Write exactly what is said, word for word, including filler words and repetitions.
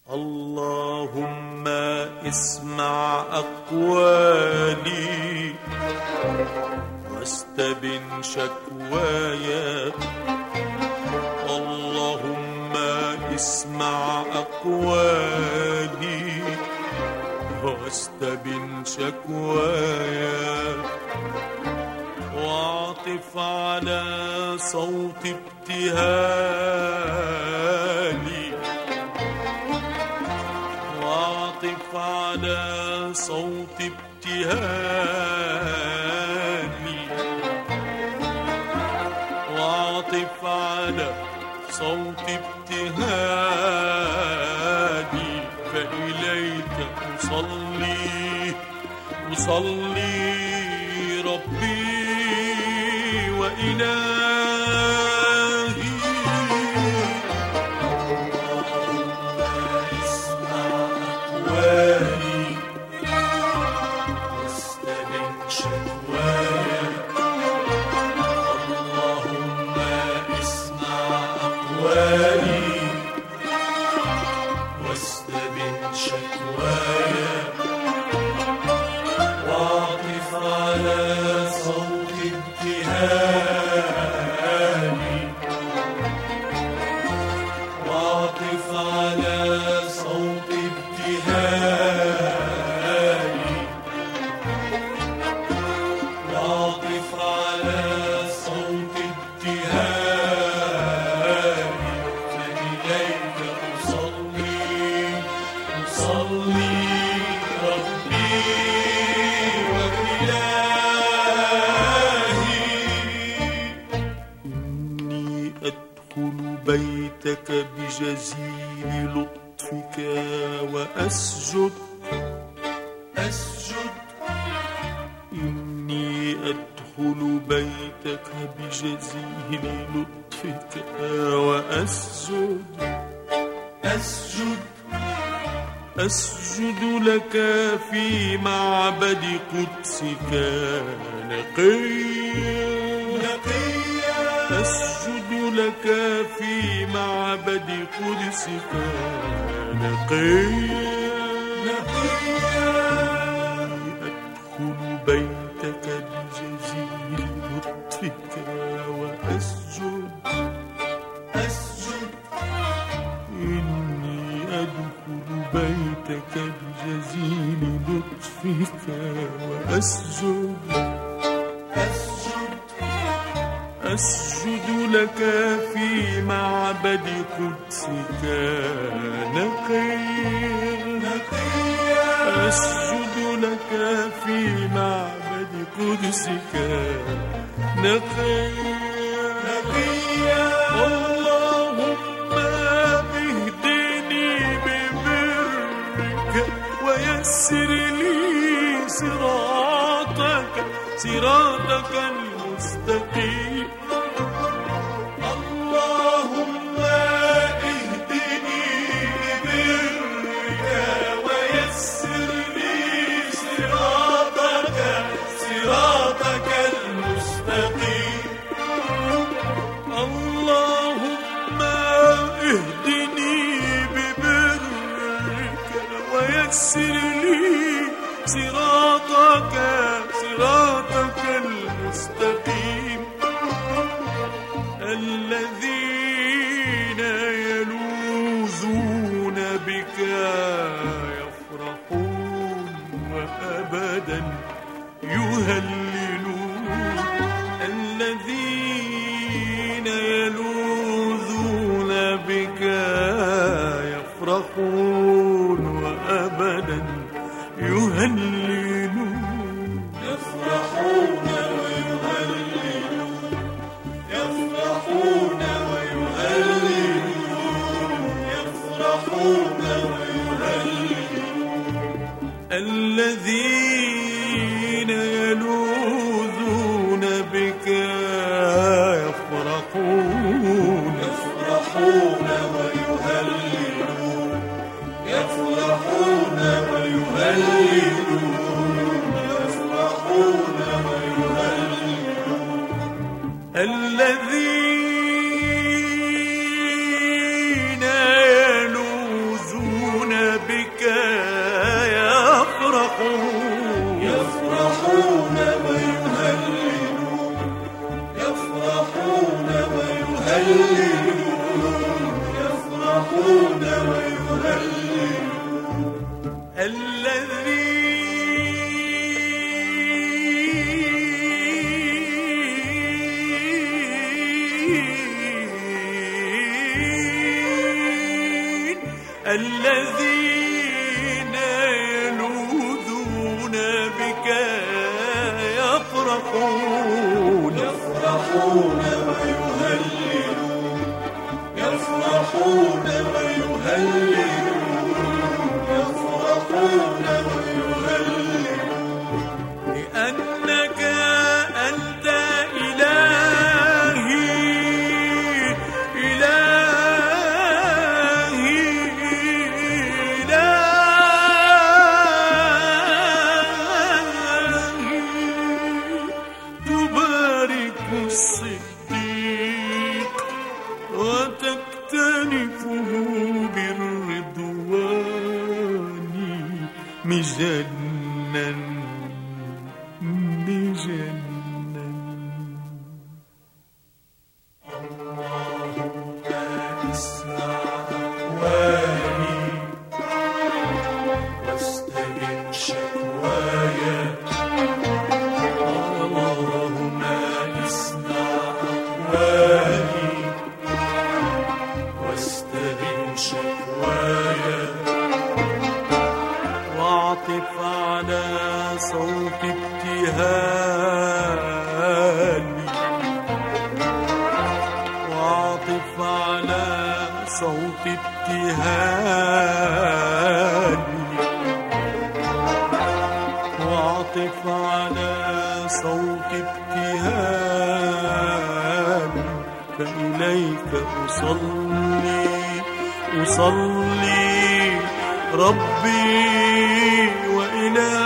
اللهم اسمع أقوالي واستبن شكواي. اللهم اسمع أقوالي واستبن شكواي، واعطف على صوت ابتهالي، واعطف على صوت ابتهالي، واعطف على صوت ابتهالي، فإليك أصلي أصلي ربي وإلهي. اللهم اسمع أقوالي واستبن شكواي. اللهم اسمع أقوالي واستبن شكواي، واعطف على صوت ابتهالي، واعطف على صوت ابتهالي، واعطف على صوت ابتهالي، فإليك أصلي أصلي ربي وإلهي. إني أدخل بيتك بجزيل لطفك وأسجد أسجد. إني أدخل بيتك بجزيل لطفك وأسجد أسجد أسجد لك في معبد قدسك نقيا، أسجد لك في معبد قدسك نقيا. أدخل بيتك بجزيل لطفك وأسجد أسجد. إني أدخل بيتك بجزيل لطفك وأسجد أسجد أسجد لك في معبد قدسك نقيا، أسجد لك في معبد قدسك نقيا. اللهم اهدني ببرك ويسر لي صراطك صراطك المستقيم. اللهم اهدني ببرك ويسر لي صراطك صراطك المستقيم. اللهم اهدني ببرك ويسر لي صراطك صراطك المستقيم. الذين يلوذون بك يفرحون وأبدا يهللون. الذين يلوذون بك يفرحون وأبدا يهللون. يفرحون ويهللون، يفرحون ويهللون، يفرحون ويهللون. الذين يلوذون بك يفرحون يفرحون ويهللون، يفرحون ويهللون، يفرحون ويهللون. الذين يلوذون الذين يلوذون بك يفرحون يفرحون ويهللون يفرحون ويهللون يفرحون ويهللون لأنك أنت إلهي إلهي إلهي تبارك الصديق وتكتنفه بالرضوان مجنا مجنا. اللهم اسمع أقوالي واستجب شكواي. اللهم اسمع أقوالي واستجب شكواي واعطف على صوت ابتهالي واعطف على صوت ابتهالي واعطف على صوت ابتهالي فإليك أصلي أصلي ربي وإلهي